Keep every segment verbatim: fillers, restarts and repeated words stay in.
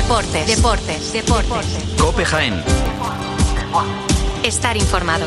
Deportes, deportes, deportes. COPE Jaén. Estar informado.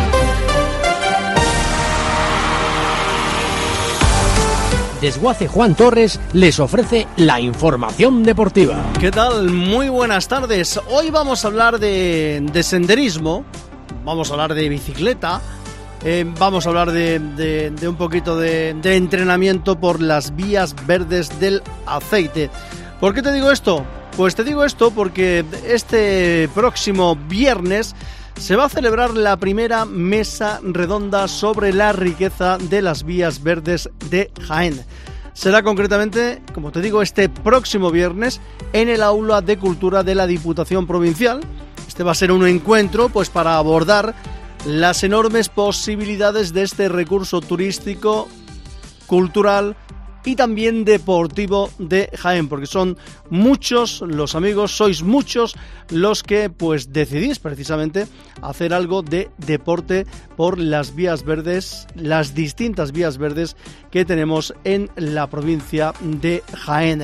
Desguace Juan Torres les ofrece la información deportiva. ¿Qué tal? Muy buenas tardes. Hoy vamos a hablar de, de senderismo, vamos a hablar de bicicleta, eh, vamos a hablar de, de, de un poquito de, de entrenamiento por las vías verdes del aceite. ¿Por qué te digo esto? Pues te digo esto porque este próximo viernes se va a celebrar la primera mesa redonda sobre la riqueza de las vías verdes de Jaén. Será concretamente, como te digo, este próximo viernes en el Aula de Cultura de la Diputación Provincial. Este va a ser un encuentro pues para abordar las enormes posibilidades de este recurso turístico, cultural y también deportivo de Jaén, porque son muchos los amigos, sois muchos los que pues decidís precisamente hacer algo de deporte por las vías verdes, las distintas vías verdes que tenemos en la provincia de Jaén.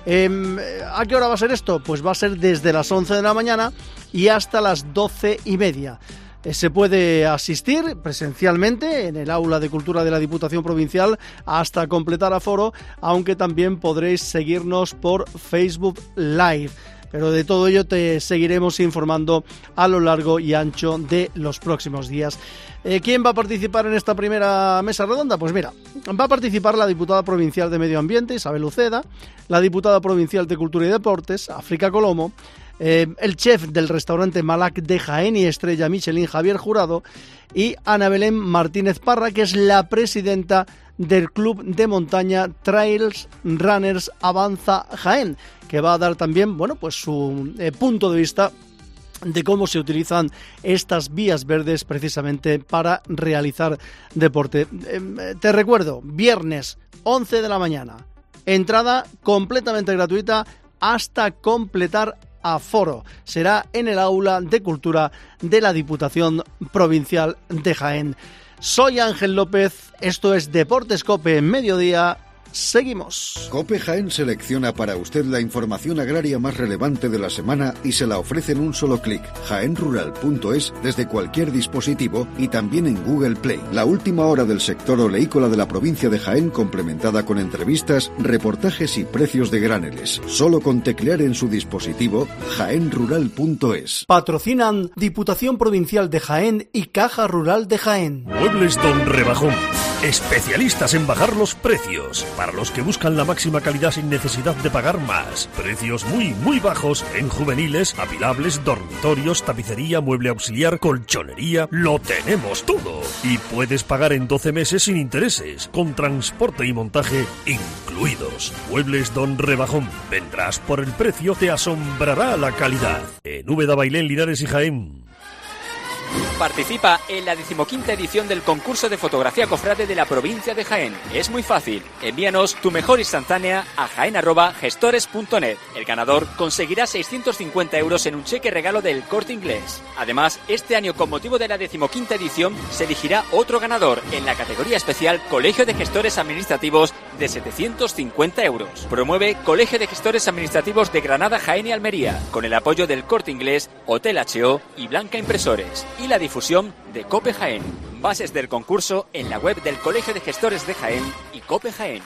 Eh, ¿A qué hora va a ser esto? Pues va a ser desde las once de la mañana y hasta las doce y media. Se puede asistir presencialmente en el Aula de Cultura de la Diputación Provincial hasta completar aforo, aunque también podréis seguirnos por Facebook Live. Pero de todo ello te seguiremos informando a lo largo y ancho de los próximos días. Eh, ¿Quién va a participar en esta primera mesa redonda? Pues mira, va a participar la diputada provincial de Medio Ambiente, Isabel Uceda, la diputada provincial de Cultura y Deportes, África Colomo, Eh, el chef del restaurante Malac de Jaén y estrella Michelin, Javier Jurado, y Ana Belén Martínez Parra, que es la presidenta del Club de Montaña Trails Runners Avanza Jaén, que va a dar también, bueno, pues su eh, punto de vista de cómo se utilizan estas vías verdes precisamente para realizar deporte. Eh, te recuerdo, viernes once de la mañana, entrada completamente gratuita hasta completar aforo. Será en el Aula de Cultura de la Diputación Provincial de Jaén. Soy Ángel López, esto es Deportes COPE en Mediodía. Seguimos. COPE Jaén selecciona para usted la información agraria más relevante de la semana y se la ofrece en un solo clic. jaén rural punto es desde cualquier dispositivo y también en Google Play. La última hora del sector oleícola de la provincia de Jaén, complementada con entrevistas, reportajes y precios de graneles. Solo con teclear en su dispositivo jaén rural punto es. Patrocinan Diputación Provincial de Jaén y Caja Rural de Jaén. Muebles Don Rebajón. Especialistas en bajar los precios. Para los que buscan la máxima calidad sin necesidad de pagar más. Precios muy, muy bajos en juveniles, apilables, dormitorios, tapicería, mueble auxiliar, colchonería. Lo tenemos todo. Y puedes pagar en doce meses sin intereses, con transporte y montaje incluidos. Muebles Don Rebajón. Vendrás por el precio, te asombrará la calidad. En Úbeda, Bailén, Linares y Jaén. Participa en la decimoquinta edición del concurso de fotografía cofrade de la provincia de Jaén. Es muy fácil. Envíanos tu mejor instantánea a jaén arroba gestores punto net. El ganador conseguirá seiscientos cincuenta euros en un cheque regalo del Corte Inglés. Además, este año, con motivo de la decimoquinta edición, se elegirá otro ganador en la categoría especial Colegio de Gestores Administrativos de setecientos cincuenta euros. Promueve Colegio de Gestores Administrativos de Granada, Jaén y Almería, con el apoyo del Corte Inglés, Hotel H O y Blanca Impresores, y la difusión de COPE Jaén. Bases del concurso en la web del Colegio de Gestores de Jaén y COPE Jaén.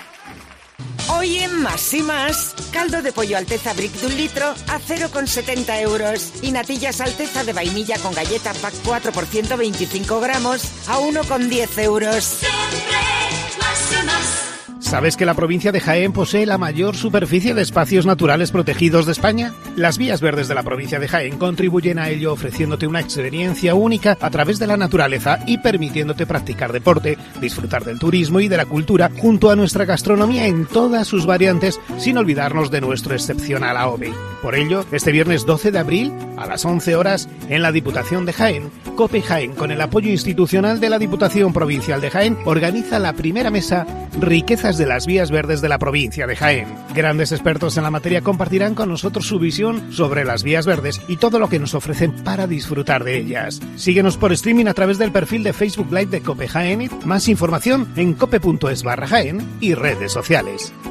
Hoy en Más y Más, caldo de pollo Alteza Brick de un litro a cero coma setenta euros y natillas Alteza de vainilla con galleta pack cuatro por ciento veinticinco gramos a uno coma diez euros. Siempre más y más. ¿Sabes que la provincia de Jaén posee la mayor superficie de espacios naturales protegidos de España? Las vías verdes de la provincia de Jaén contribuyen a ello ofreciéndote una experiencia única a través de la naturaleza y permitiéndote practicar deporte, disfrutar del turismo y de la cultura junto a nuestra gastronomía en todas sus variantes, sin olvidarnos de nuestro excepcional A O B E. Por ello, este viernes doce de abril, a las once horas, en la Diputación de Jaén, COPE Jaén, con el apoyo institucional de la Diputación Provincial de Jaén, organiza la primera mesa Riquezas de las vías verdes de la provincia de Jaén. Grandes expertos en la materia compartirán con nosotros su visión sobre las vías verdes y todo lo que nos ofrecen para disfrutar de ellas. Síguenos por streaming a través del perfil de Facebook Live de COPE Jaén. Más información en cope punto es barra Jaén y redes sociales.